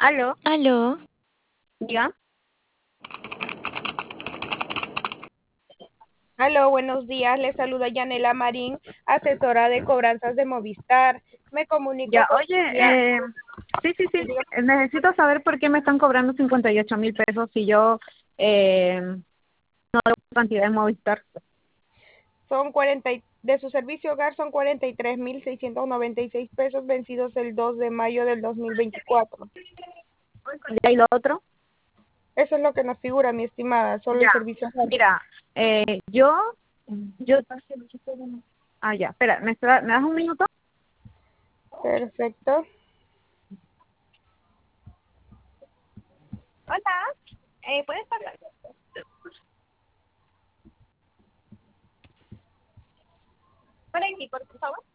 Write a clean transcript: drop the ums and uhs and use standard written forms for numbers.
Aló, Aló, diga. Aló, buenos días. Les saluda Yanela Marín, asesora de cobranzas de Movistar. Me comunico Ya, con oye, ya. sí, sí, sí, necesito saber por qué me están cobrando 58.000 pesos si yo no debo cantidad de Movistar. Son de su servicio hogar son 43.696 pesos vencidos el 2 de mayo del 2024. Ya, y lo otro, Eso es lo que nos figura, mi estimada, solo el ya, servicio hogar. mira, yo, ya, espera, ¿me das un minuto? Perfecto. Hola, ¿puedes hablar? Por aquí, por favor.